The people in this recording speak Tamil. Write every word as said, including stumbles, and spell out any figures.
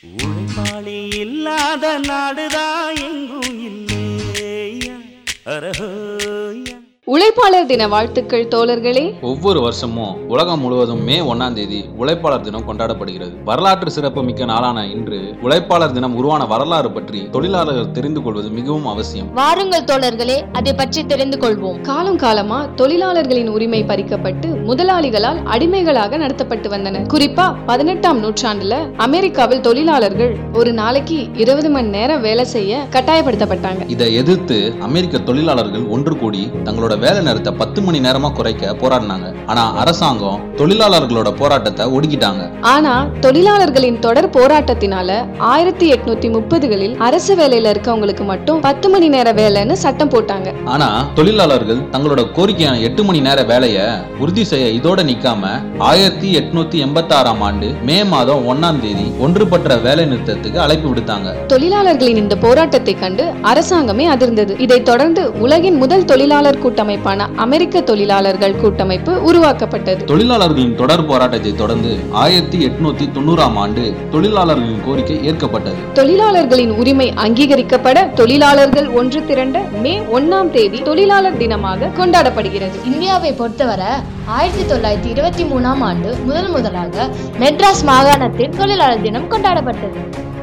உழைப்பாளி இல்லாத நாடுதான் எங்கும் இல்லையா. அரஹோயா. உழைப்பாளர் தின வாழ்த்துக்கள் தோழர்களே. ஒவ்வொரு வருஷமும் உலகம் முழுவதும் மே ஒன்னாம் தேதி உழைப்பாளர் தினம் கொண்டாடப்படுகிறது. வரலாற்று சிறப்பு மிக்க நாளான இன்று உழைப்பாளர் தினம் உருவான வரலாறு பற்றி தொழிலாளர்கள் தெரிந்து கொள்வது மிகவும் அவசியம். வாருங்கள் தோழர்களே, அதை பற்றி தெரிந்து கொள்வோம். காலம் காலமா தொழிலாளர்களின் உரிமை பறிக்கப்பட்டு முதலாளிகளால் அடிமைகளாக நடத்தப்பட்டு வந்தனர். குறிப்பா பதினெட்டாம் நூற்றாண்டுல அமெரிக்காவில் தொழிலாளர்கள் ஒரு நாளைக்கு இருபது மணி நேரம் வேலை செய்ய கட்டாயப்படுத்தப்பட்டாங்க. இதை எதிர்த்து அமெரிக்க தொழிலாளர்கள் ஒன்று கூடி தங்களோட வேலை நேரத்தை பத்து மணி நேரமா குறைக்க போராடினாங்க. ஆனா அரசாங்கம் தொழிலாளர்களோட போராட்டத்தை ஒடுக்கிட்டாங்க. ஆனா தொழிலாளர்களின் தொடர் போராட்டத்தினால ஆயிரத்தி எட்நூத்தி முப்பதுகளில் அரசு வேலையில இருக்கவங்களுக்கு மட்டும் பத்து மணி நேர வேலைன்னு சட்டம் போட்டாங்க. ஆனா தொழிலாளர்கள் தங்களோட கோரிக்கையான எட்டு மணி நேர வேலையை உறுதி செய்ய இதோட நிக்காம ஆயிரத்தி எட்நூத்தி எண்பத்தி ஆறாம் ஆண்டு மே மாதம் ஒன்னாம் தேதி ஒன்றுபட்ட வேலை நிறுத்தத்துக்கு அழைப்பு விடுத்தாங்க. தொழிலாளர்களின் இந்த போராட்டத்தை கண்டு அரசாங்கமே அதிர்ந்தது. இதைத் தொடர்ந்து உலகின் முதல் தொழிலாளர் கூட்டமைப்பான அமெரிக்க தொழிலாளர்கள் கூட்டமைப்பு உருவாக்கப்பட்டது. தொழிலாளர்களின் தொடர் போராட்டத்தை தொடர்ந்து ஆயிரத்தி எட்நூத்தி தொண்ணூறாம் ஆண்டு தொழிலாளர்களின் கோரிக்கை ஏற்கப்பட்டது. தொழிலாளர்களின் உரிமை அங்கீகரிக்கப்பட தொழிலாளர்கள் ஒன்று திரண்ட மே ஒன்னாம் தேதி தொழிலாளர் தினமாக கொண்டாடப்படுகிறது. இந்தியாவை பொறுத்தவரை ஆயிரத்தி தொள்ளாயிரத்தி இருபத்தி மூணாம் ஆண்டு முதல் முதலாக மெட்ராஸ் மாகாணத்தில் தொழிலாளர் தினம் கொண்டாடப்பட்டது.